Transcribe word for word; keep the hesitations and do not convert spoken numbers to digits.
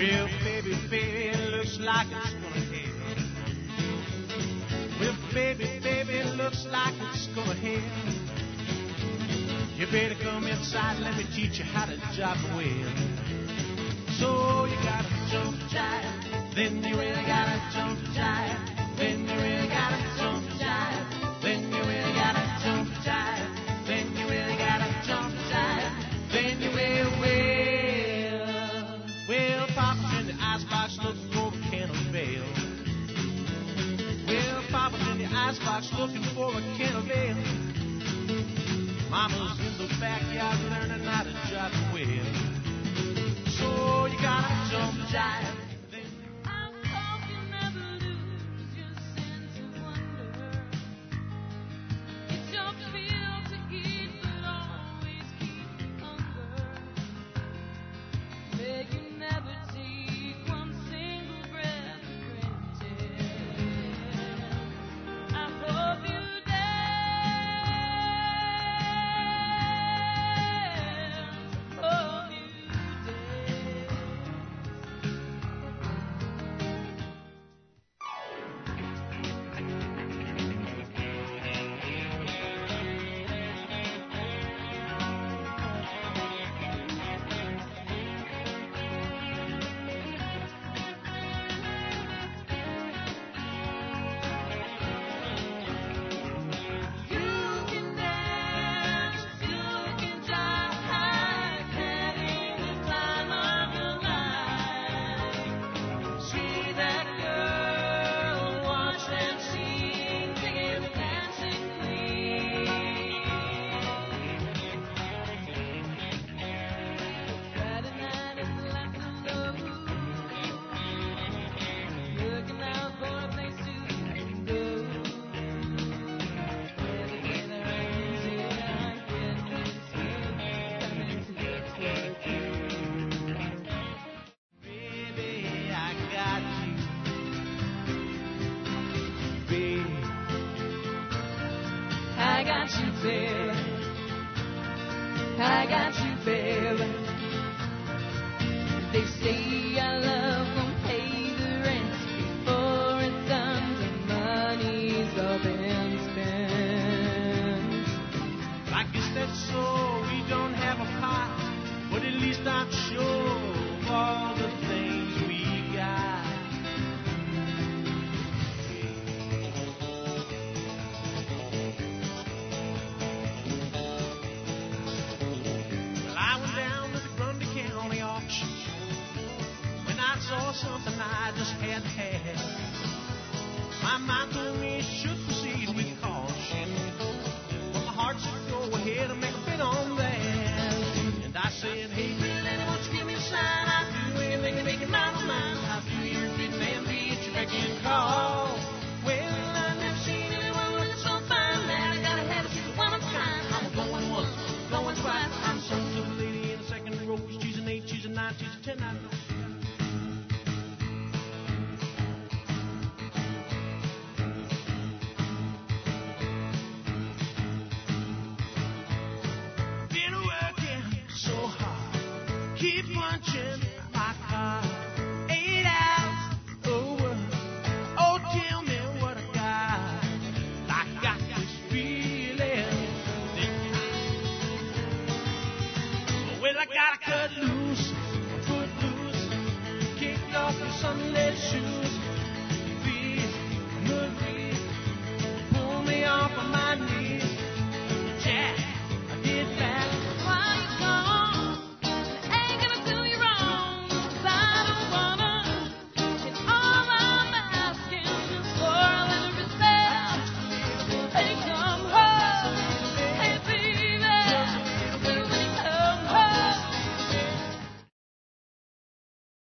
Well, baby, baby, it looks like it's gonna hail. Well, baby, baby, it looks like it's gonna hail. You better come inside and let me teach you how to jive well. So you gotta jump jive, then you really gotta jump jive, then you really gotta jump jive, then you really gotta jump jive, then you really gotta jump jive, then you will, will. Well, Papa's in the icebox looking for a can of ale. Well, Papa's in the icebox looking for a can of ale. Mama's in the backyard learning how to jive well. So you gotta jump jive. I hope you never lose your sense of wonder. It's your feel to eat, but always keep hunger. May you never take one single breath for granted. I hope you dance. Hope you I got you, baby. They say our love won't pay the rent before it's done. The money's all been spent. I guess that's so. We don't have a pot, but at least I'm sure of all the things we got. Saw something I just had to have. My mind told me I should proceed with caution, but my heart said go ahead and make a bid on that. And I said, hey, pretty lady, won't you give me a sign? I'll do anything to make you mine of mine. I'll do your bidding and be at your beck and call. Well, I've never seen anyone look so fine that I gotta have it, she's one of a kind. I'm going once, going twice. I'm some little lady in the second row. She's an eight, she's a nine, she's a ten, I know. Keep punching my car. Eight hours over. Oh, tell me what I got. I got this feeling. Well, I gotta cut loose, foot loose, kicked off your Sunday shoes.